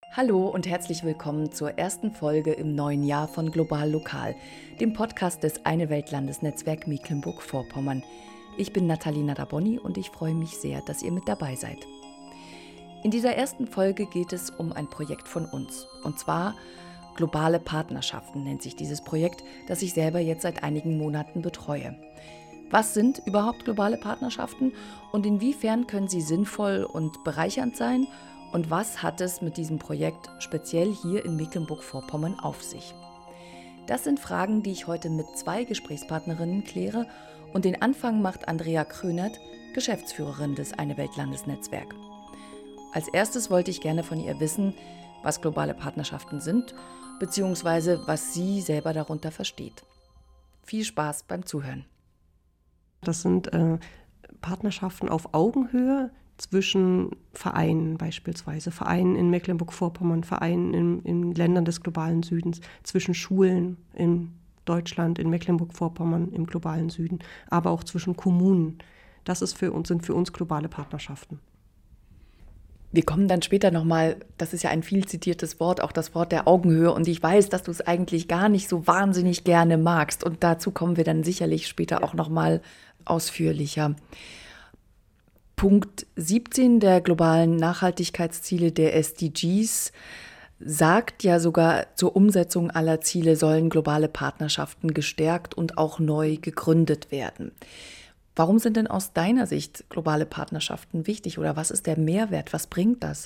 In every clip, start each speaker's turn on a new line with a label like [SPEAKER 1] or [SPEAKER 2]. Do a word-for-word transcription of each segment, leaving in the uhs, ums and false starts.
[SPEAKER 1] Hallo und herzlich willkommen zur ersten Folge im neuen Jahr von Global Lokal, dem Podcast des Eine Welt Landesnetzwerk Mecklenburg-Vorpommern. Ich bin Natalina Daboni und ich freue mich sehr, dass ihr mit dabei seid. In dieser ersten Folge geht es um ein Projekt von uns, und zwar Globale Partnerschaften nennt sich dieses Projekt, das ich selber jetzt seit einigen Monaten betreue. Was sind überhaupt globale Partnerschaften und inwiefern können sie sinnvoll und bereichernd sein? Und was hat es mit diesem Projekt speziell hier in Mecklenburg-Vorpommern auf sich? Das sind Fragen, die ich heute mit zwei Gesprächspartnerinnen kläre, und den Anfang macht Andrea Krönert, Geschäftsführerin des Eine Welt Landesnetzwerk. Als erstes wollte ich gerne von ihr wissen, was globale Partnerschaften sind, beziehungsweise was sie selber darunter versteht. Viel Spaß beim Zuhören.
[SPEAKER 2] Das sind äh, Partnerschaften auf Augenhöhe zwischen Vereinen beispielsweise, Vereinen in Mecklenburg-Vorpommern, Vereinen in, in Ländern des globalen Südens, zwischen Schulen in Deutschland, in Mecklenburg-Vorpommern im globalen Süden, aber auch zwischen Kommunen. Das ist für uns, sind für uns globale Partnerschaften.
[SPEAKER 1] Wir kommen dann später nochmal, das ist ja ein viel zitiertes Wort, auch das Wort der Augenhöhe, und ich weiß, dass du es eigentlich gar nicht so wahnsinnig gerne magst, und dazu kommen wir dann sicherlich später ja. auch nochmal ausführlicher. Punkt siebzehn der globalen Nachhaltigkeitsziele der S D Gs sagt ja sogar, zur Umsetzung aller Ziele sollen globale Partnerschaften gestärkt und auch neu gegründet werden. Warum sind denn aus deiner Sicht globale Partnerschaften wichtig oder was ist der Mehrwert? Was bringt das?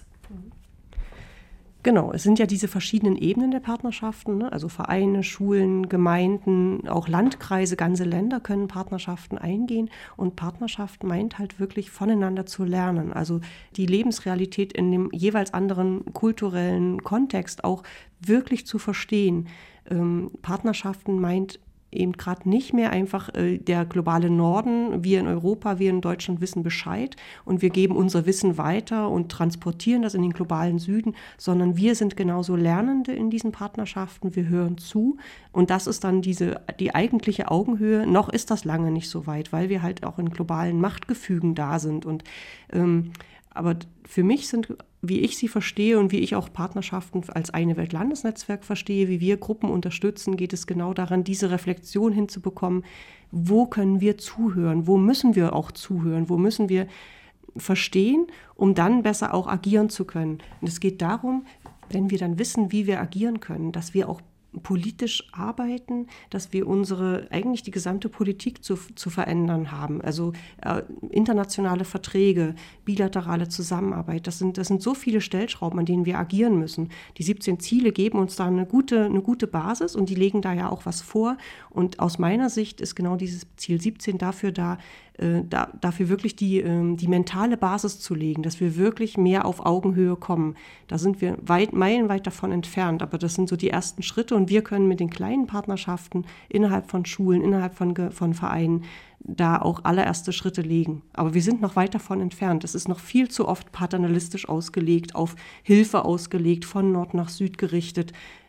[SPEAKER 2] Genau, es sind ja diese verschiedenen Ebenen der Partnerschaften, ne? Also Vereine, Schulen, Gemeinden, auch Landkreise, ganze Länder können Partnerschaften eingehen. Und Partnerschaft meint halt wirklich voneinander zu lernen. Also die Lebensrealität in dem jeweils anderen kulturellen Kontext auch wirklich zu verstehen. Ähm, Partnerschaften meint eben gerade nicht mehr einfach äh, der globale Norden, wir in Europa, wir in Deutschland wissen Bescheid und wir geben unser Wissen weiter und transportieren das in den globalen Süden, sondern wir sind genauso Lernende in diesen Partnerschaften, wir hören zu, und das ist dann diese die eigentliche Augenhöhe. Noch ist das lange nicht so weit, weil wir halt auch in globalen Machtgefügen da sind. Und ähm, aber für mich sind, wie ich sie verstehe und wie ich auch Partnerschaften als Eine Welt Landesnetzwerk verstehe, wie wir Gruppen unterstützen, geht es genau daran, diese Reflexion hinzubekommen, wo können wir zuhören, wo müssen wir auch zuhören, wo müssen wir verstehen, um dann besser auch agieren zu können. Und es geht darum, wenn wir dann wissen, wie wir agieren können, dass wir auch politisch arbeiten, dass wir unsere, eigentlich die gesamte Politik zu, zu verändern haben. Also äh, internationale Verträge, bilaterale Zusammenarbeit, das sind, das sind so viele Stellschrauben, an denen wir agieren müssen. Die siebzehn Ziele geben uns da eine gute, eine gute Basis und die legen da ja auch was vor. Und aus meiner Sicht ist genau dieses Ziel siebzehn dafür da, äh, da dafür wirklich die, äh, die mentale Basis zu legen, dass wir wirklich mehr auf Augenhöhe kommen. Da sind wir weit, meilenweit davon entfernt, aber das sind so die ersten Schritte. Und wir können mit den kleinen Partnerschaften innerhalb von Schulen, innerhalb von, von Vereinen da auch allererste Schritte legen. Aber wir sind noch weit davon entfernt. Es ist noch viel zu oft paternalistisch ausgelegt, auf Hilfe ausgelegt, von Nord nach Süd gerichtet.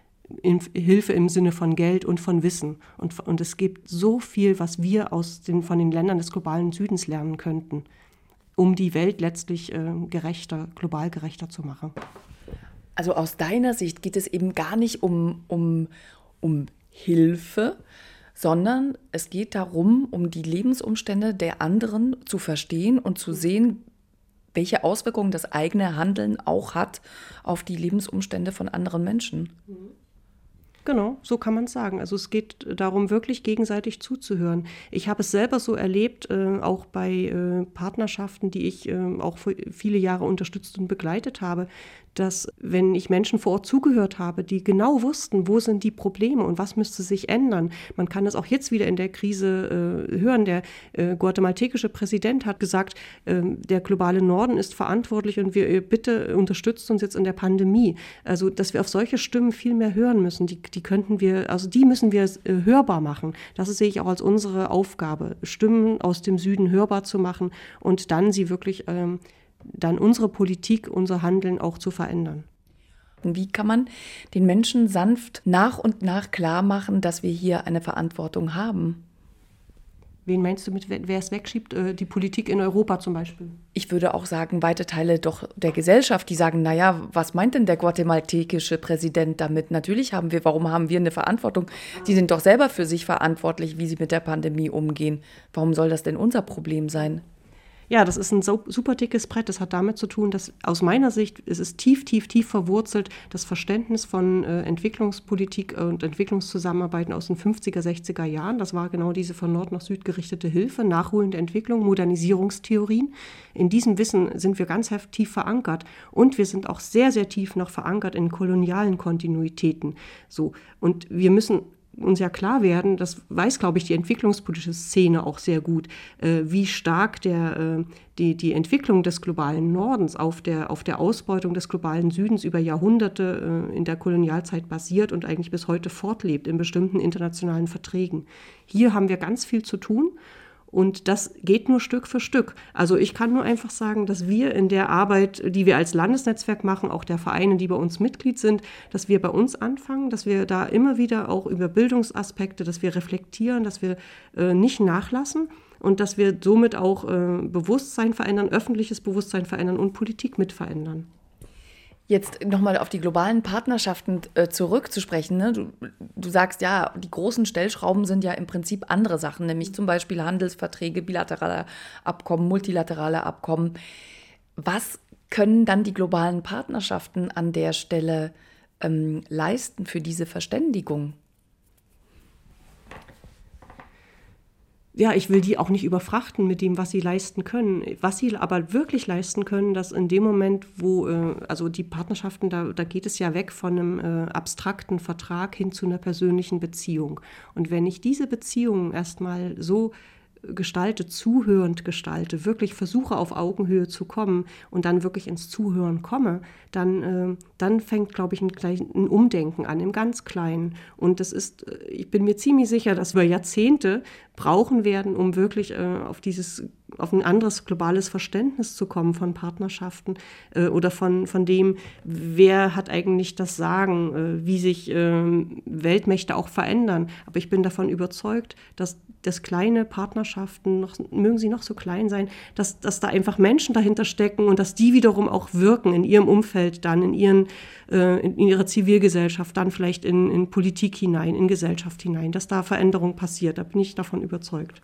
[SPEAKER 2] In Hilfe im Sinne von Geld und von Wissen. Und, und es gibt so viel, was wir aus den, von den Ländern des globalen Südens lernen könnten, um die Welt letztlich äh, gerechter, global gerechter zu machen.
[SPEAKER 1] Also aus deiner Sicht geht es eben gar nicht um, um, um Hilfe, sondern es geht darum, um die Lebensumstände der anderen zu verstehen und zu sehen, welche Auswirkungen das eigene Handeln auch hat auf die Lebensumstände von anderen Menschen.
[SPEAKER 2] Genau, so kann man es sagen. Also es geht darum, wirklich gegenseitig zuzuhören. Ich habe es selber so erlebt, äh, auch bei äh, Partnerschaften, die ich äh, auch für viele Jahre unterstützt und begleitet habe, dass wenn ich Menschen vor Ort zugehört habe, die genau wussten, wo sind die Probleme und was müsste sich ändern. Man kann das auch jetzt wieder in der Krise äh, hören. Der äh, guatemaltekische Präsident hat gesagt, äh, der globale Norden ist verantwortlich und wir äh, bitte unterstützt uns jetzt in der Pandemie. Also, dass wir auf solche Stimmen viel mehr hören müssen. Die, die könnten wir, also die müssen wir äh, hörbar machen. Das sehe ich auch als unsere Aufgabe, Stimmen aus dem Süden hörbar zu machen und dann sie wirklich ähm, dann unsere Politik, unser Handeln auch zu verändern.
[SPEAKER 1] Wie kann man den Menschen sanft nach und nach klar machen, dass wir hier eine Verantwortung haben?
[SPEAKER 2] Wen meinst du mit, wer es wegschiebt? Die Politik in Europa zum Beispiel?
[SPEAKER 1] Ich würde auch sagen, weite Teile doch der Gesellschaft, die sagen, naja, was meint denn der guatemaltekische Präsident damit? Natürlich haben wir, warum haben wir eine Verantwortung? Die sind doch selber für sich verantwortlich, wie sie mit der Pandemie umgehen. Warum soll das denn unser Problem sein?
[SPEAKER 2] Ja, das ist ein super dickes Brett. Das hat damit zu tun, dass aus meiner Sicht ist es tief, tief, tief verwurzelt, das Verständnis von äh, Entwicklungspolitik und Entwicklungszusammenarbeiten aus den fünfziger, sechziger Jahren. Das war genau diese von Nord nach Süd gerichtete Hilfe, nachholende Entwicklung, Modernisierungstheorien. In diesem Wissen sind wir ganz tief verankert und wir sind auch sehr, sehr tief noch verankert in kolonialen Kontinuitäten. So. Und wir müssen uns ja klar werden, das weiß, glaube ich, die entwicklungspolitische Szene auch sehr gut, äh, wie stark der, äh, die, die Entwicklung des globalen Nordens auf der, auf der Ausbeutung des globalen Südens über Jahrhunderte äh, in der Kolonialzeit basiert und eigentlich bis heute fortlebt in bestimmten internationalen Verträgen. Hier haben wir ganz viel zu tun. Und das geht nur Stück für Stück. Also ich kann nur einfach sagen, dass wir in der Arbeit, die wir als Landesnetzwerk machen, auch der Vereine, die bei uns Mitglied sind, dass wir bei uns anfangen, dass wir da immer wieder auch über Bildungsaspekte, dass wir reflektieren, dass wir äh, nicht nachlassen und dass wir somit auch äh, Bewusstsein verändern, öffentliches Bewusstsein verändern und Politik mit verändern.
[SPEAKER 1] Jetzt nochmal auf die globalen Partnerschaften äh, zurückzusprechen. Ne? Du, du sagst, ja, die großen Stellschrauben sind ja im Prinzip andere Sachen, nämlich zum Beispiel Handelsverträge, bilaterale Abkommen, multilaterale Abkommen. Was können dann die globalen Partnerschaften an der Stelle ähm, leisten für diese Verständigung?
[SPEAKER 2] Ja, ich will die auch nicht überfrachten mit dem, was sie leisten können. Was sie aber wirklich leisten können, dass in dem Moment, wo, äh, also die Partnerschaften, da, da geht es ja weg von einem äh, abstrakten Vertrag hin zu einer persönlichen Beziehung. Und wenn ich diese Beziehung erstmal so gestalte, zuhörend gestalte, wirklich versuche auf Augenhöhe zu kommen und dann wirklich ins Zuhören komme, dann, äh, dann fängt, glaube ich, ein, ein Umdenken an, im ganz Kleinen. Und das ist, ich bin mir ziemlich sicher, dass wir Jahrzehnte brauchen werden, um wirklich äh, auf dieses, auf ein anderes globales Verständnis zu kommen von Partnerschaften äh, oder von, von dem, wer hat eigentlich das Sagen, äh, wie sich äh, Weltmächte auch verändern. Aber ich bin davon überzeugt, dass dass kleine Partnerschaften, noch, mögen sie noch so klein sein, dass, dass da einfach Menschen dahinter stecken und dass die wiederum auch wirken in ihrem Umfeld dann, in, ihren, äh, in ihrer Zivilgesellschaft, dann vielleicht in, in Politik hinein, in Gesellschaft hinein, dass da Veränderung passiert. Da bin ich davon überzeugt.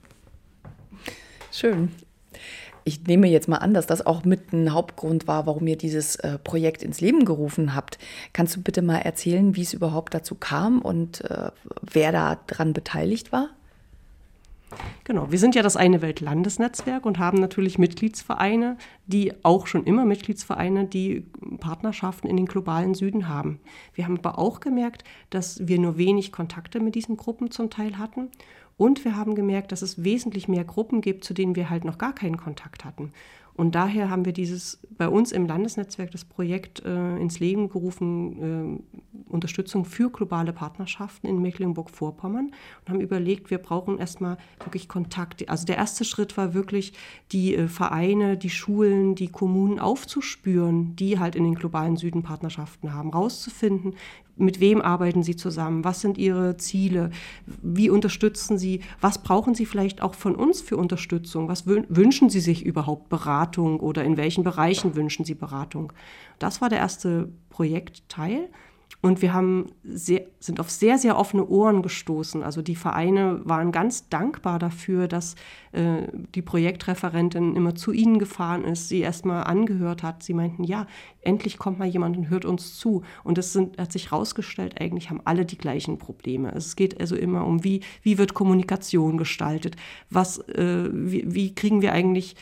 [SPEAKER 1] Schön. Ich nehme jetzt mal an, dass das auch mit ein Hauptgrund war, warum ihr dieses äh, Projekt ins Leben gerufen habt. Kannst du bitte mal erzählen, wie es überhaupt dazu kam und äh, wer da dran beteiligt war?
[SPEAKER 2] Genau, wir sind ja das Eine Welt Landesnetzwerk und haben natürlich Mitgliedsvereine, die auch schon immer Mitgliedsvereine, die Partnerschaften in den globalen Süden haben. Wir haben aber auch gemerkt, dass wir nur wenig Kontakte mit diesen Gruppen zum Teil hatten. Und wir haben gemerkt, dass es wesentlich mehr Gruppen gibt, zu denen wir halt noch gar keinen Kontakt hatten. Und daher haben wir dieses bei uns im Landesnetzwerk das Projekt äh, ins Leben gerufen, äh, Unterstützung für globale Partnerschaften in Mecklenburg-Vorpommern und haben überlegt, wir brauchen erstmal wirklich Kontakt. Also der erste Schritt war wirklich, die äh, Vereine, die Schulen, die Kommunen aufzuspüren, die halt in den globalen Süden Partnerschaften haben, rauszufinden, mit wem arbeiten sie zusammen, was sind ihre Ziele, wie unterstützen sie, was brauchen sie vielleicht auch von uns für Unterstützung, was wünschen sie sich überhaupt Beratung oder in welchen Bereichen wünschen sie Beratung. Das war der erste Projektteil. Und wir haben sehr, sind auf sehr, sehr offene Ohren gestoßen. Also die Vereine waren ganz dankbar dafür, dass äh, die Projektreferentin immer zu ihnen gefahren ist, sie erst mal angehört hat. Sie meinten, ja, endlich kommt mal jemand und hört uns zu. Und es sind, hat sich herausgestellt, eigentlich haben alle die gleichen Probleme. Es geht also immer um, wie, wie wird Kommunikation gestaltet? Was, äh, wie, wie kriegen wir eigentlich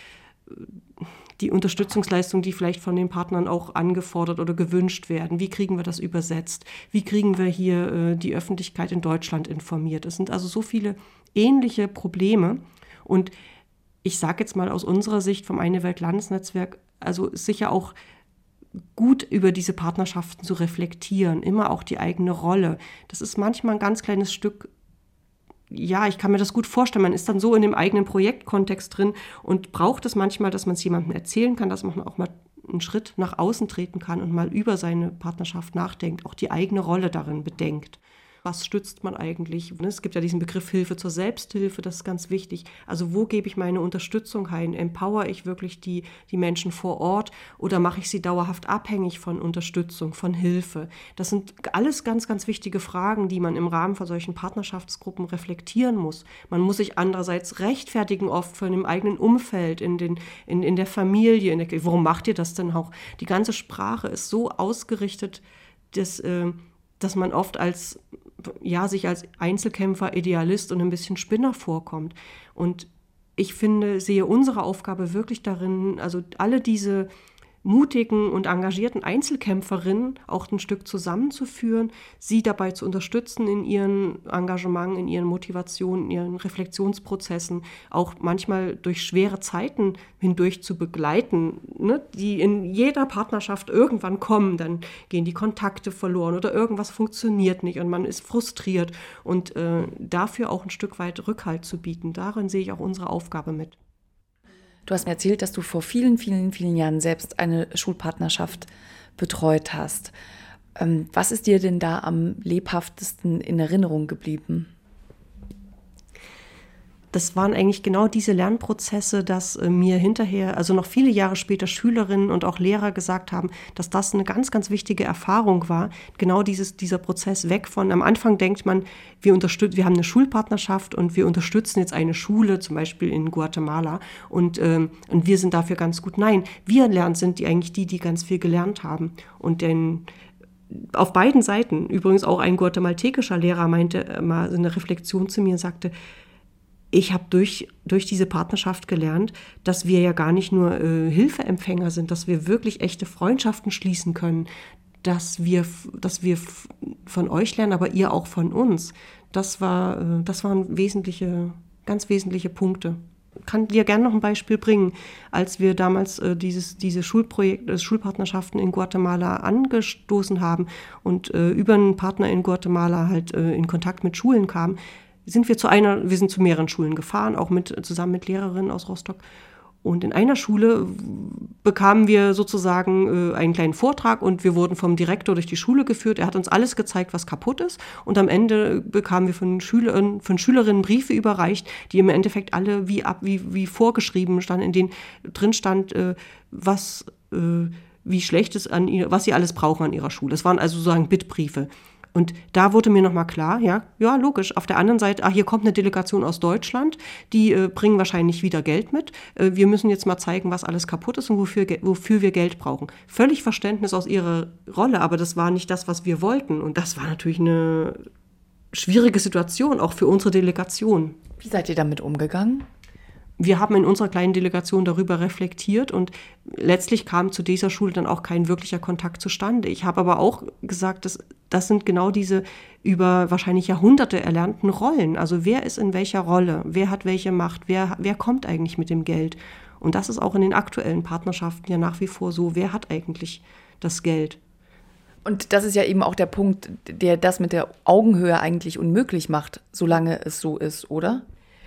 [SPEAKER 2] die Unterstützungsleistung, die vielleicht von den Partnern auch angefordert oder gewünscht werden. Wie kriegen wir das übersetzt? Wie kriegen wir hier äh, die Öffentlichkeit in Deutschland informiert? Es sind also so viele ähnliche Probleme. Und ich sage jetzt mal aus unserer Sicht vom Eine Welt Landesnetzwerk, also ist sicher auch gut über diese Partnerschaften zu reflektieren, immer auch die eigene Rolle. Das ist manchmal ein ganz kleines Stück. Ja, ich kann mir das gut vorstellen. Man ist dann so in dem eigenen Projektkontext drin und braucht es manchmal, dass man es jemandem erzählen kann, dass man auch mal einen Schritt nach außen treten kann und mal über seine Partnerschaft nachdenkt, auch die eigene Rolle darin bedenkt. was stützt man eigentlich? Es gibt ja diesen Begriff Hilfe zur Selbsthilfe, das ist ganz wichtig. Also wo gebe ich meine Unterstützung ein? Empower ich wirklich die, die Menschen vor Ort oder mache ich sie dauerhaft abhängig von Unterstützung, von Hilfe? Das sind alles ganz, ganz wichtige Fragen, die man im Rahmen von solchen Partnerschaftsgruppen reflektieren muss. Man muss sich andererseits rechtfertigen oft von dem eigenen Umfeld, in, den, in, in der Familie. In der, warum macht ihr das denn auch? Die ganze Sprache ist so ausgerichtet, dass, äh, dass man oft als, ja, sich als Einzelkämpfer, Idealist und ein bisschen Spinner vorkommt. Und ich finde, sehe unsere Aufgabe wirklich darin, also alle diese mutigen und engagierten Einzelkämpferinnen auch ein Stück zusammenzuführen, sie dabei zu unterstützen in ihren Engagement, in ihren Motivationen, in ihren Reflexionsprozessen, auch manchmal durch schwere Zeiten hindurch zu begleiten, ne, die in jeder Partnerschaft irgendwann kommen, dann gehen die Kontakte verloren oder irgendwas funktioniert nicht und man ist frustriert und äh, dafür auch ein Stück weit Rückhalt zu bieten. Darin sehe ich auch unsere Aufgabe mit.
[SPEAKER 1] Du hast mir erzählt, dass du vor vielen, vielen, vielen Jahren selbst eine Schulpartnerschaft betreut hast. Was ist dir denn da am lebhaftesten in Erinnerung geblieben?
[SPEAKER 2] Das waren eigentlich genau diese Lernprozesse, dass äh, mir hinterher, also noch viele Jahre später Schülerinnen und auch Lehrer gesagt haben, dass das eine ganz, ganz wichtige Erfahrung war. Genau dieses, dieser Prozess weg von, am Anfang denkt man, wir unterstützen, wir haben eine Schulpartnerschaft und wir unterstützen jetzt eine Schule, zum Beispiel in Guatemala und, ähm, und wir sind dafür ganz gut. Nein, wir lernen, sind die eigentlich die, die ganz viel gelernt haben. Und den auf beiden Seiten, übrigens auch ein guatemaltekischer Lehrer meinte mal eine Reflexion zu mir und sagte, ich habe durch, durch diese Partnerschaft gelernt, dass wir ja gar nicht nur äh, Hilfeempfänger sind, dass wir wirklich echte Freundschaften schließen können, dass wir, dass wir von euch lernen, aber ihr auch von uns. Das war, äh, das waren wesentliche, ganz wesentliche Punkte. Ich kann dir gerne noch ein Beispiel bringen. Als wir damals äh, dieses, diese Schulprojekt, äh, Schulpartnerschaften in Guatemala angestoßen haben und äh, über einen Partner in Guatemala halt äh, in Kontakt mit Schulen kamen, sind wir zu einer, wir sind zu mehreren Schulen gefahren, auch mit, zusammen mit Lehrerinnen aus Rostock. Und in einer Schule bekamen wir sozusagen äh, einen kleinen Vortrag und wir wurden vom Direktor durch die Schule geführt. Er hat uns alles gezeigt, was kaputt ist. Und am Ende bekamen wir von Schülern, von Schülerinnen Briefe überreicht, die im Endeffekt alle wie, ab, wie, wie vorgeschrieben standen, in denen drin stand, äh, was, äh, wie schlecht es an ihr, was sie alles brauchen an ihrer Schule. Das waren also sozusagen Bittbriefe. Und da wurde mir nochmal klar, ja, ja, logisch. Auf der anderen Seite, ah, hier kommt eine Delegation aus Deutschland, die äh, bringen wahrscheinlich wieder Geld mit. Äh, wir müssen jetzt mal zeigen, was alles kaputt ist und wofür, wofür wir Geld brauchen. Völlig Verständnis aus ihrer Rolle, aber das war nicht das, was wir wollten. Und das war natürlich eine schwierige Situation, auch für unsere Delegation.
[SPEAKER 1] Wie seid ihr damit umgegangen?
[SPEAKER 2] Wir haben in unserer kleinen Delegation darüber reflektiert und letztlich kam zu dieser Schule dann auch kein wirklicher Kontakt zustande. Ich habe aber auch gesagt, dass das sind genau diese über wahrscheinlich Jahrhunderte erlernten Rollen. Also wer ist in welcher Rolle? Wer hat welche Macht? Wer, wer kommt eigentlich mit dem Geld? Und das ist auch in den aktuellen Partnerschaften ja nach wie vor so. Wer hat eigentlich das Geld?
[SPEAKER 1] Und das ist ja eben auch der Punkt, der das mit der Augenhöhe eigentlich unmöglich macht, solange es so ist, oder?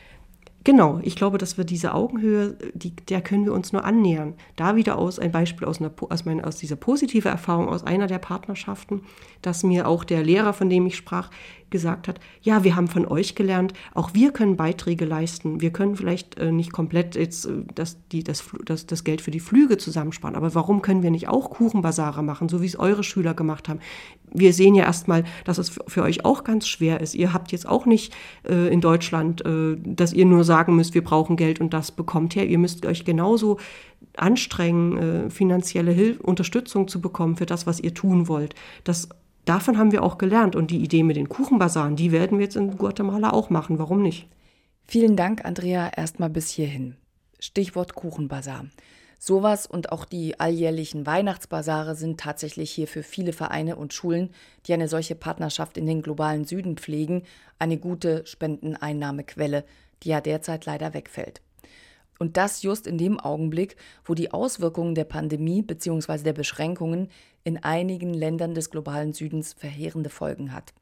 [SPEAKER 2] Genau, ich glaube, dass wir diese Augenhöhe, die, der können wir uns nur annähern. Da wieder aus ein Beispiel aus, einer, aus, meiner, aus dieser positiven Erfahrung aus einer der Partnerschaften, dass mir auch der Lehrer, von dem ich sprach, gesagt hat, ja, wir haben von euch gelernt, auch wir können Beiträge leisten. Wir können vielleicht äh, nicht komplett jetzt äh, das, die, das, das, das Geld für die Flüge zusammensparen, aber warum können wir nicht auch Kuchenbasare machen, so wie es eure Schüler gemacht haben? Wir sehen ja erstmal, dass es für, für euch auch ganz schwer ist. Ihr habt jetzt auch nicht äh, in Deutschland, äh, dass ihr nur sagen müsst, wir brauchen Geld und das bekommt her. Ihr müsst euch genauso anstrengen, äh, finanzielle Hilfe, Unterstützung zu bekommen für das, was ihr tun wollt. Das Davon haben wir auch gelernt und die Idee mit den Kuchenbasaren, die werden wir jetzt in Guatemala auch machen. Warum nicht?
[SPEAKER 1] Vielen Dank, Andrea, erstmal bis hierhin. Stichwort Kuchenbasar. Sowas und auch die alljährlichen Weihnachtsbasare sind tatsächlich hier für viele Vereine und Schulen, die eine solche Partnerschaft in den globalen Süden pflegen, eine gute Spendeneinnahmequelle, die ja derzeit leider wegfällt. Und das just in dem Augenblick, wo die Auswirkungen der Pandemie bzw. der Beschränkungen in einigen Ländern des globalen Südens verheerende Folgen hat.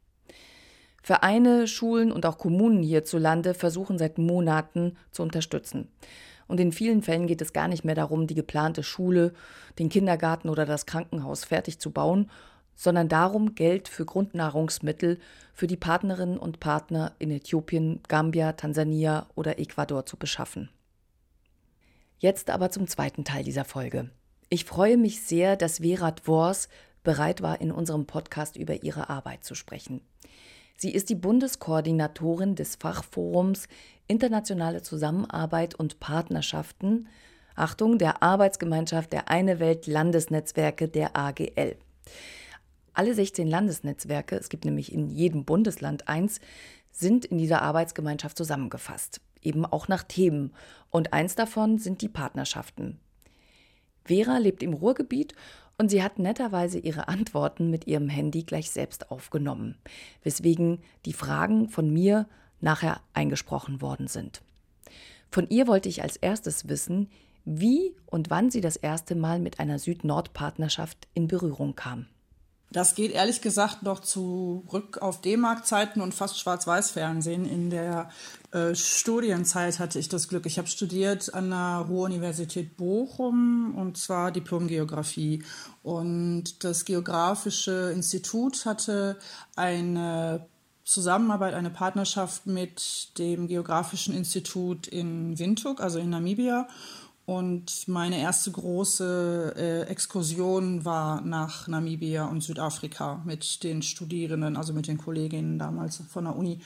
[SPEAKER 1] Vereine, Schulen und auch Kommunen hierzulande versuchen seit Monaten zu unterstützen. Und in vielen Fällen geht es gar nicht mehr darum, die geplante Schule, den Kindergarten oder das Krankenhaus fertig zu bauen, sondern darum, Geld für Grundnahrungsmittel für die Partnerinnen und Partner in Äthiopien, Gambia, Tansania oder Ecuador zu beschaffen. Jetzt aber zum zweiten Teil dieser Folge. Ich freue mich sehr, dass Vera Dwors bereit war, in unserem Podcast über ihre Arbeit zu sprechen. Sie ist die Bundeskoordinatorin des Fachforums Internationale Zusammenarbeit und Partnerschaften, Achtung, der Arbeitsgemeinschaft der Eine Welt Landesnetzwerke der A G L. Alle sechzehn Landesnetzwerke, es gibt nämlich in jedem Bundesland eins, sind in dieser Arbeitsgemeinschaft zusammengefasst, eben auch nach Themen. Und eins davon sind die Partnerschaften. Vera lebt im Ruhrgebiet und sie hat netterweise ihre Antworten mit ihrem Handy gleich selbst aufgenommen, weswegen die Fragen von mir nachher eingesprochen worden sind. Von ihr wollte ich als erstes wissen, wie und wann sie das erste Mal mit einer Süd-Nord-Partnerschaft in Berührung kam.
[SPEAKER 3] Das geht ehrlich gesagt noch zurück auf D-Mark-Zeiten und fast Schwarz-Weiß-Fernsehen. In der äh, Studienzeit hatte ich das Glück. Ich habe studiert an der Ruhr-Universität Bochum und zwar Diplom-Geografie. Und das Geografische Institut hatte eine Zusammenarbeit, eine Partnerschaft mit dem Geografischen Institut in Windhoek, also in Namibia. Und meine erste große äh, Exkursion war nach Namibia und Südafrika mit den Studierenden, also mit den Kolleginnen damals von der Uni.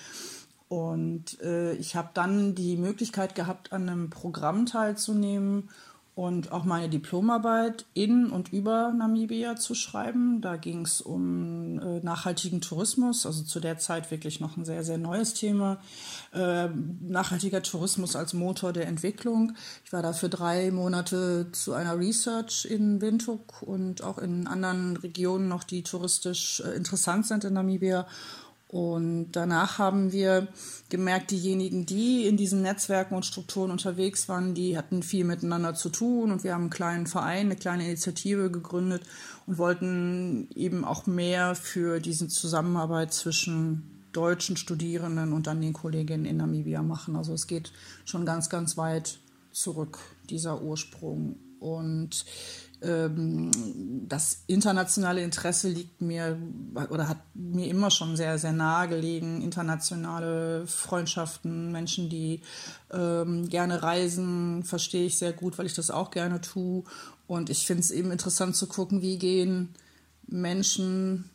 [SPEAKER 3] Und äh, ich habe dann die Möglichkeit gehabt, an einem Programm teilzunehmen und auch meine Diplomarbeit in und über Namibia zu schreiben. Da ging es um äh, nachhaltigen Tourismus, also zu der Zeit wirklich noch ein sehr, sehr neues Thema. Äh, nachhaltiger Tourismus als Motor der Entwicklung. Ich war da für drei Monate zu einer Research in Windhoek und auch in anderen Regionen noch, die touristisch äh, interessant sind in Namibia. Und danach haben wir gemerkt, diejenigen, die in diesen Netzwerken und Strukturen unterwegs waren, die hatten viel miteinander zu tun. Und wir haben einen kleinen Verein, eine kleine Initiative gegründet und wollten eben auch mehr für diese Zusammenarbeit zwischen deutschen Studierenden und dann den Kolleginnen in Namibia machen. Also es geht schon ganz, ganz weit zurück, dieser Ursprung. Und das internationale Interesse liegt mir oder hat mir immer schon sehr, sehr nahe gelegen. Internationale Freundschaften, Menschen, die ähm, gerne reisen, verstehe ich sehr gut, weil ich das auch gerne tue. Und ich finde es eben interessant zu gucken, wie gehen Menschen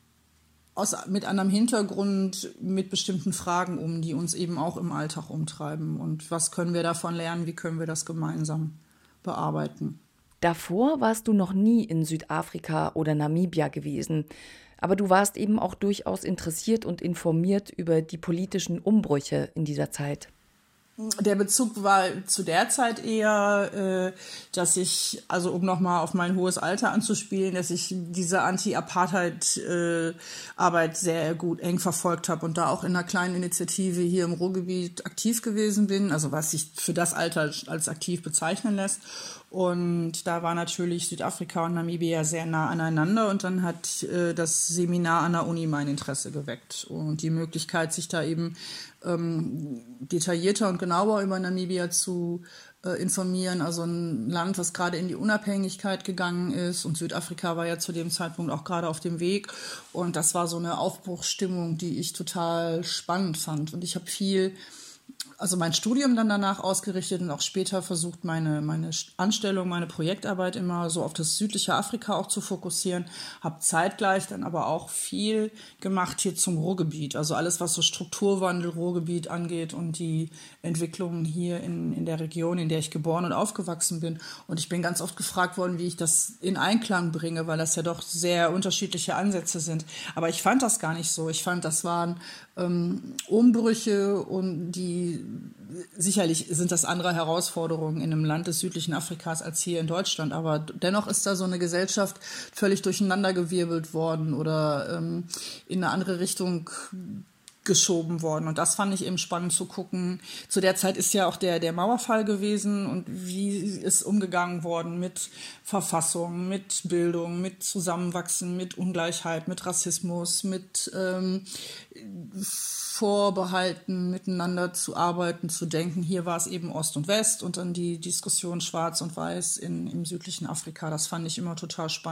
[SPEAKER 3] aus, mit anderem Hintergrund mit bestimmten Fragen um, die uns eben auch im Alltag umtreiben. Und was können wir davon lernen, wie können wir das gemeinsam bearbeiten.
[SPEAKER 1] Davor warst du noch nie in Südafrika oder Namibia gewesen, aber du warst eben auch durchaus interessiert und informiert über die politischen Umbrüche in dieser Zeit.
[SPEAKER 3] Der Bezug war zu der Zeit eher, äh, dass ich, also um nochmal auf mein hohes Alter anzuspielen, dass ich diese Anti-Apartheid-Arbeit äh, sehr gut eng verfolgt habe und da auch in einer kleinen Initiative hier im Ruhrgebiet aktiv gewesen bin, also was sich für das Alter als aktiv bezeichnen lässt. Und da war natürlich Südafrika und Namibia sehr nah aneinander und dann hat äh, das Seminar an der Uni mein Interesse geweckt und die Möglichkeit, sich da eben ähm, detaillierter und genauer über Namibia zu äh, informieren. Also ein Land, was gerade in die Unabhängigkeit gegangen ist und Südafrika war ja zu dem Zeitpunkt auch gerade auf dem Weg und das war so eine Aufbruchsstimmung, die ich total spannend fand und ich habe viel also mein Studium dann danach ausgerichtet und auch später versucht, meine, meine Anstellung, meine Projektarbeit immer so auf das südliche Afrika auch zu fokussieren. Habe zeitgleich dann aber auch viel gemacht hier zum Ruhrgebiet. Also alles, was so Strukturwandel, Ruhrgebiet angeht und die Entwicklungen hier in, in der Region, in der ich geboren und aufgewachsen bin. Und ich bin ganz oft gefragt worden, wie ich das in Einklang bringe, weil das ja doch sehr unterschiedliche Ansätze sind. Aber ich fand das gar nicht so. Ich fand, das waren ähm, Umbrüche und die sicherlich sind das andere Herausforderungen in einem Land des südlichen Afrikas als hier in Deutschland, aber dennoch ist da so eine Gesellschaft völlig durcheinandergewirbelt worden oder ähm, in eine andere Richtung geschoben worden. Und das fand ich eben spannend zu gucken. Zu der Zeit ist ja auch der, der Mauerfall gewesen und wie ist umgegangen worden mit Verfassung, mit Bildung, mit Zusammenwachsen, mit Ungleichheit, mit Rassismus, mit ähm, Vorbehalten, miteinander zu arbeiten, zu denken. Hier war es eben Ost und West und dann die Diskussion Schwarz und Weiß in, im südlichen Afrika. Das fand ich immer total spannend.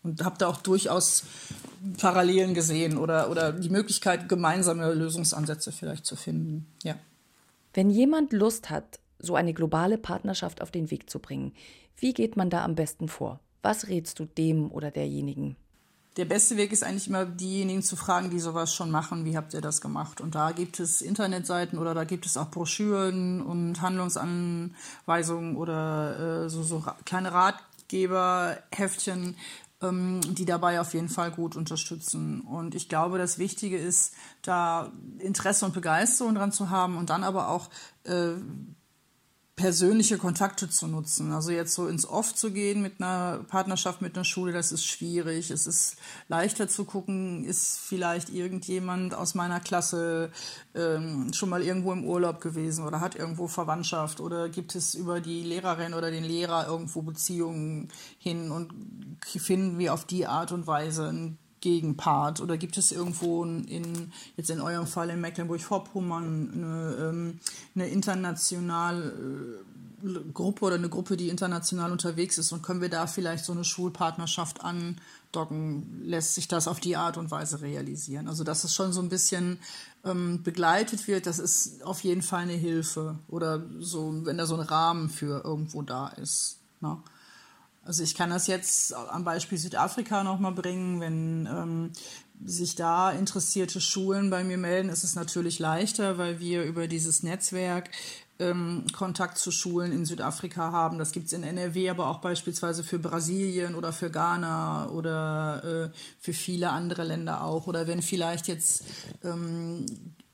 [SPEAKER 3] Und habe da auch durchaus Parallelen gesehen oder, oder die Möglichkeit, gemeinsame Lösungsansätze vielleicht zu finden. Ja.
[SPEAKER 1] Wenn jemand Lust hat, so eine globale Partnerschaft auf den Weg zu bringen, wie geht man da am besten vor? Was rätst du dem oder derjenigen?
[SPEAKER 3] Der beste Weg ist eigentlich immer, diejenigen zu fragen, die sowas schon machen, wie habt ihr das gemacht? Und da gibt es Internetseiten oder da gibt es auch Broschüren und Handlungsanweisungen oder äh, so, so kleine Ratgeberheftchen, ähm, die dabei auf jeden Fall gut unterstützen. Und ich glaube, das Wichtige ist, da Interesse und Begeisterung dran zu haben und dann aber auch äh, persönliche Kontakte zu nutzen. Also jetzt so ins Off zu gehen mit einer Partnerschaft mit einer Schule, das ist schwierig. Es ist leichter zu gucken, ist vielleicht irgendjemand aus meiner Klasse ähm, schon mal irgendwo im Urlaub gewesen oder hat irgendwo Verwandtschaft oder gibt es über die Lehrerin oder den Lehrer irgendwo Beziehungen hin und finden wir auf die Art und Weise ein Gegenpart oder gibt es irgendwo in, jetzt in eurem Fall in Mecklenburg-Vorpommern eine, ähm, eine internationale äh, Gruppe oder eine Gruppe, die international unterwegs ist und können wir da vielleicht so eine Schulpartnerschaft andocken, lässt sich das auf die Art und Weise realisieren. Also dass es schon so ein bisschen ähm, begleitet wird, das ist auf jeden Fall eine Hilfe oder so, wenn da so ein Rahmen für irgendwo da ist, ne? Also ich kann das jetzt am Beispiel Südafrika nochmal bringen. Wenn ähm, sich da interessierte Schulen bei mir melden, ist es natürlich leichter, weil wir über dieses Netzwerk ähm, Kontakt zu Schulen in Südafrika haben. Das gibt es in N R W, aber auch beispielsweise für Brasilien oder für Ghana oder äh, für viele andere Länder auch. Oder wenn vielleicht jetzt ähm,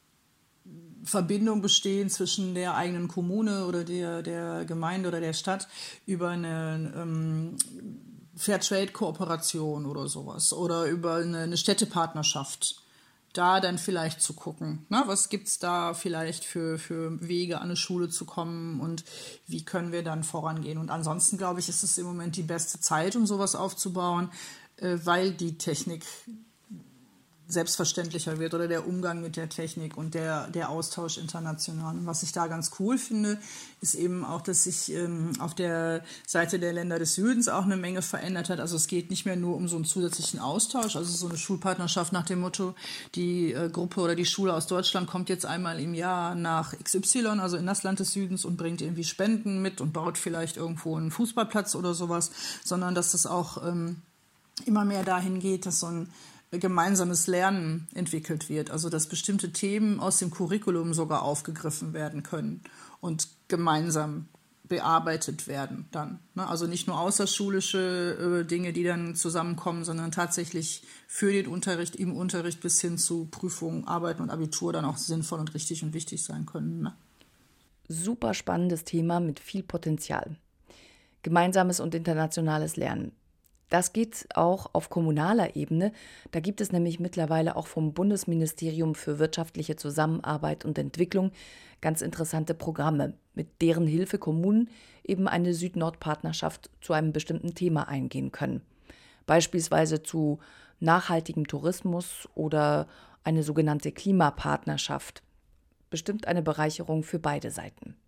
[SPEAKER 3] Verbindung bestehen zwischen der eigenen Kommune oder der, der Gemeinde oder der Stadt über eine ähm, Fairtrade-Kooperation oder sowas oder über eine, eine Städtepartnerschaft, da dann vielleicht zu gucken, na, was gibt es da vielleicht für, für Wege, an eine Schule zu kommen und wie können wir dann vorangehen. Und ansonsten, glaube ich, ist es im Moment die beste Zeit, um sowas aufzubauen, äh, weil die Technik selbstverständlicher wird oder der Umgang mit der Technik und der, der Austausch international. Und was ich da ganz cool finde, ist eben auch, dass sich ähm, auf der Seite der Länder des Südens auch eine Menge verändert hat. Also es geht nicht mehr nur um so einen zusätzlichen Austausch, also so eine Schulpartnerschaft nach dem Motto, die äh, Gruppe oder die Schule aus Deutschland kommt jetzt einmal im Jahr nach X Y, also in das Land des Südens und bringt irgendwie Spenden mit und baut vielleicht irgendwo einen Fußballplatz oder sowas, sondern dass das auch ähm, immer mehr dahin geht, dass so ein gemeinsames Lernen entwickelt wird, also dass bestimmte Themen aus dem Curriculum sogar aufgegriffen werden können und gemeinsam bearbeitet werden dann. Also nicht nur außerschulische Dinge, die dann zusammenkommen, sondern tatsächlich für den Unterricht, im Unterricht bis hin zu Prüfungen, Arbeiten und Abitur dann auch sinnvoll und richtig und wichtig sein können. Ne?
[SPEAKER 1] Super spannendes Thema mit viel Potenzial. Gemeinsames und internationales Lernen. Das geht auch auf kommunaler Ebene. Da gibt es nämlich mittlerweile auch vom Bundesministerium für wirtschaftliche Zusammenarbeit und Entwicklung ganz interessante Programme, mit deren Hilfe Kommunen eben eine Süd-Nord-Partnerschaft zu einem bestimmten Thema eingehen können. Beispielsweise zu nachhaltigem Tourismus oder eine sogenannte Klimapartnerschaft. Bestimmt eine Bereicherung für beide Seiten.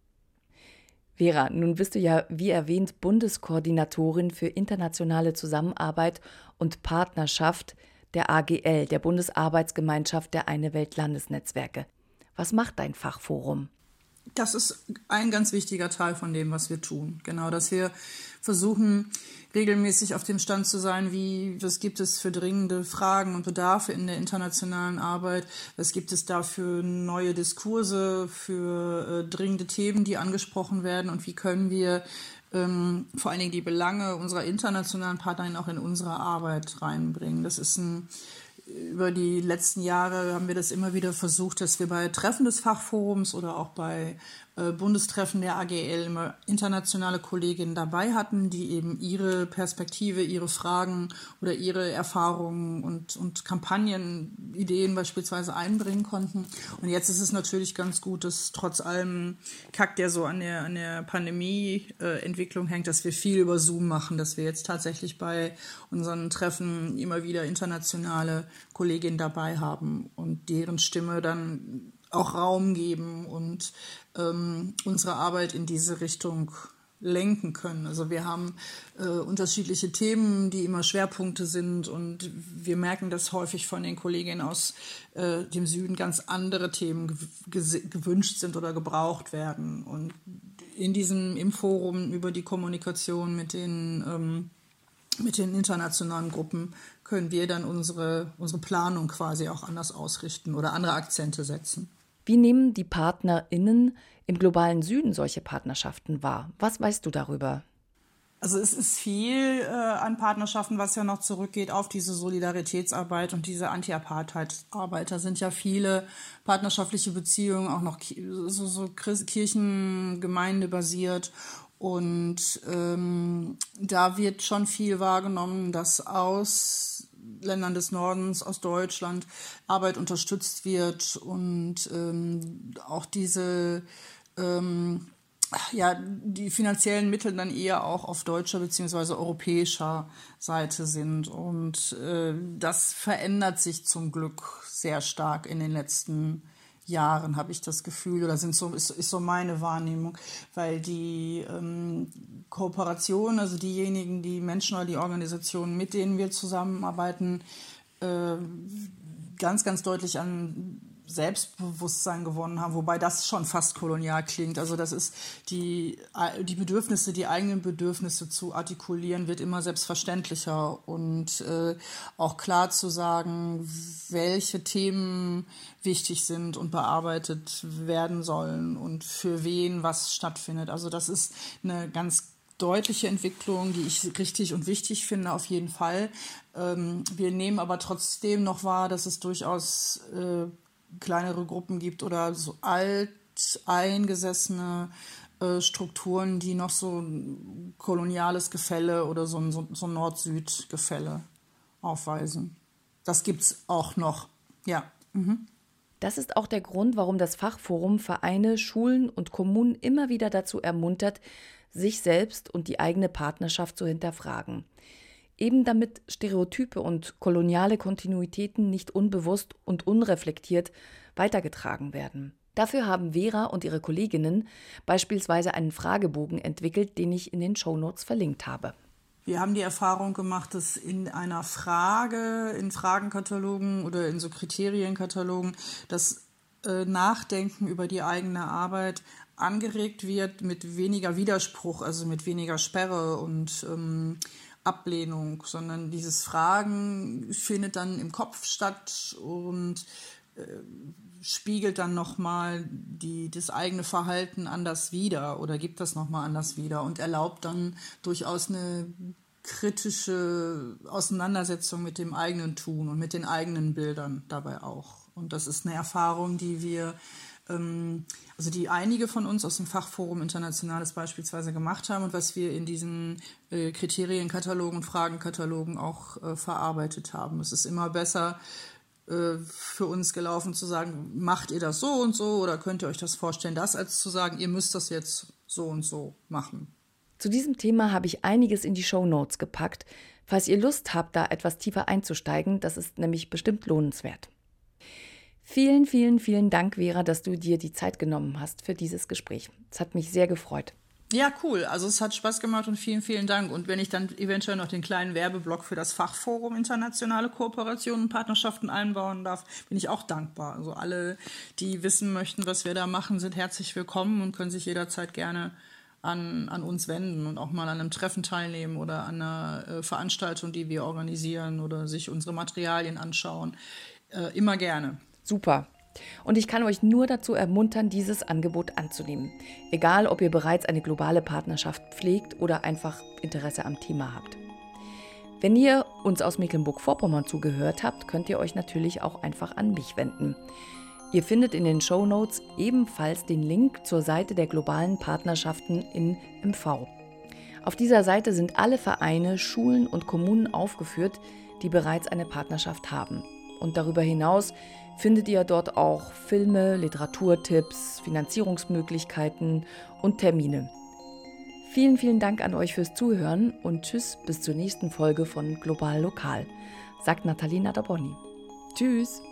[SPEAKER 1] Vera, nun bist du ja, wie erwähnt, Bundeskoordinatorin für internationale Zusammenarbeit und Partnerschaft der A G L, der Bundesarbeitsgemeinschaft der Eine Welt Landesnetzwerke. Was macht dein Fachforum?
[SPEAKER 3] Das ist ein ganz wichtiger Teil von dem, was wir tun. Genau, dass wir versuchen, regelmäßig auf dem Stand zu sein, wie, was gibt es für dringende Fragen und Bedarfe in der internationalen Arbeit, was gibt es da für neue Diskurse, für äh, dringende Themen, die angesprochen werden und wie können wir ähm, vor allen Dingen die Belange unserer internationalen Partner auch in unsere Arbeit reinbringen. Das ist ein Über die letzten Jahre haben wir das immer wieder versucht, dass wir bei Treffen des Fachforums oder auch bei äh, Bundestreffen der A G L immer internationale Kolleginnen dabei hatten, die eben ihre Perspektive, ihre Fragen oder ihre Erfahrungen und, und Kampagnenideen beispielsweise einbringen konnten. Und jetzt ist es natürlich ganz gut, dass trotz allem Kack, der so an der, an der Pandemie-Entwicklung hängt, dass wir viel über Zoom machen, dass wir jetzt tatsächlich bei unseren Treffen immer wieder internationale Kolleginnen dabei haben und deren Stimme dann auch Raum geben und ähm, unsere Arbeit in diese Richtung lenken können. Also wir haben äh, unterschiedliche Themen, die immer Schwerpunkte sind, und wir merken, dass häufig von den Kolleginnen aus äh, dem Süden ganz andere Themen gew- gewünscht sind oder gebraucht werden. Und in diesem im Forum über die Kommunikation mit den ähm, mit den internationalen Gruppen können wir dann unsere unsere Planung quasi auch anders ausrichten oder andere Akzente setzen.
[SPEAKER 1] Wie nehmen die PartnerInnen im globalen Süden solche Partnerschaften wahr? Was weißt du darüber?
[SPEAKER 3] Also es ist viel äh, an Partnerschaften, was ja noch zurückgeht auf diese Solidaritätsarbeit und diese Anti-Apartheid-Arbeit. Da sind ja viele partnerschaftliche Beziehungen auch noch ki- so, so Kirchengemeinde basiert. Und ähm, da wird schon viel wahrgenommen, dass aus Ländern des Nordens, aus Deutschland Arbeit unterstützt wird, und ähm, auch diese ähm, ja, die finanziellen Mittel dann eher auch auf deutscher bzw. europäischer Seite sind. Und äh, das verändert sich zum Glück sehr stark in den letzten Jahren, habe ich das Gefühl, oder sind so, ist, ist so meine Wahrnehmung, weil die ähm, Kooperation, also diejenigen, die Menschen oder die Organisationen, mit denen wir zusammenarbeiten, äh, ganz, ganz deutlich an Selbstbewusstsein gewonnen haben, wobei das schon fast kolonial klingt. Also das ist die, die Bedürfnisse, die eigenen Bedürfnisse zu artikulieren, wird immer selbstverständlicher, und äh, auch klar zu sagen, welche Themen wichtig sind und bearbeitet werden sollen und für wen was stattfindet. Also das ist eine ganz deutliche Entwicklung, die ich richtig und wichtig finde, auf jeden Fall. Ähm, wir nehmen aber trotzdem noch wahr, dass es durchaus äh, kleinere Gruppen gibt oder so alteingesessene äh, Strukturen, die noch so ein koloniales Gefälle oder so ein, so, so ein Nord-Süd-Gefälle aufweisen. Das gibt's auch noch, ja. Mhm.
[SPEAKER 1] Das ist auch der Grund, warum das Fachforum Vereine, Schulen und Kommunen immer wieder dazu ermuntert, sich selbst und die eigene Partnerschaft zu hinterfragen. Eben damit Stereotype und koloniale Kontinuitäten nicht unbewusst und unreflektiert weitergetragen werden. Dafür haben Vera und ihre Kolleginnen beispielsweise einen Fragebogen entwickelt, den ich in den Shownotes verlinkt habe.
[SPEAKER 3] Wir haben die Erfahrung gemacht, dass in einer Frage, in Fragenkatalogen oder in so Kriterienkatalogen, das äh, Nachdenken über die eigene Arbeit angeregt wird mit weniger Widerspruch, also mit weniger Sperre und ähm, Ablehnung, sondern dieses Fragen findet dann im Kopf statt und äh, spiegelt dann nochmal das eigene Verhalten anders wider oder gibt das nochmal anders wider und erlaubt dann durchaus eine kritische Auseinandersetzung mit dem eigenen Tun und mit den eigenen Bildern dabei auch. Und das ist eine Erfahrung, die wir also die einige von uns aus dem Fachforum Internationales beispielsweise gemacht haben und was wir in diesen äh, Kriterienkatalogen und Fragenkatalogen auch äh, verarbeitet haben. Es ist immer besser äh, für uns gelaufen zu sagen, macht ihr das so und so oder könnt ihr euch das vorstellen, das, als zu sagen, ihr müsst das jetzt so und so machen.
[SPEAKER 1] Zu diesem Thema habe ich einiges in die Shownotes gepackt. Falls ihr Lust habt, da etwas tiefer einzusteigen, das ist nämlich bestimmt lohnenswert. Vielen, vielen, vielen Dank, Vera, dass du dir die Zeit genommen hast für dieses Gespräch. Es hat mich sehr gefreut.
[SPEAKER 3] Ja, cool. Also es hat Spaß gemacht und vielen, vielen Dank. Und wenn ich dann eventuell noch den kleinen Werbeblock für das Fachforum Internationale Kooperationen und Partnerschaften einbauen darf, bin ich auch dankbar. Also alle, die wissen möchten, was wir da machen, sind herzlich willkommen und können sich jederzeit gerne an, an uns wenden und auch mal an einem Treffen teilnehmen oder an einer äh, Veranstaltung, die wir organisieren oder sich unsere Materialien anschauen. Äh, immer gerne.
[SPEAKER 1] Super. Und ich kann euch nur dazu ermuntern, dieses Angebot anzunehmen. Egal, ob ihr bereits eine globale Partnerschaft pflegt oder einfach Interesse am Thema habt. Wenn ihr uns aus Mecklenburg-Vorpommern zugehört habt, könnt ihr euch natürlich auch einfach an mich wenden. Ihr findet in den Shownotes ebenfalls den Link zur Seite der globalen Partnerschaften in M V. Auf dieser Seite sind alle Vereine, Schulen und Kommunen aufgeführt, die bereits eine Partnerschaft haben. Und darüber hinaus findet ihr dort auch Filme, Literaturtipps, Finanzierungsmöglichkeiten und Termine. Vielen, vielen Dank an euch fürs Zuhören und tschüss bis zur nächsten Folge von Global Lokal, sagt Nathalie Nadabonny. Tschüss!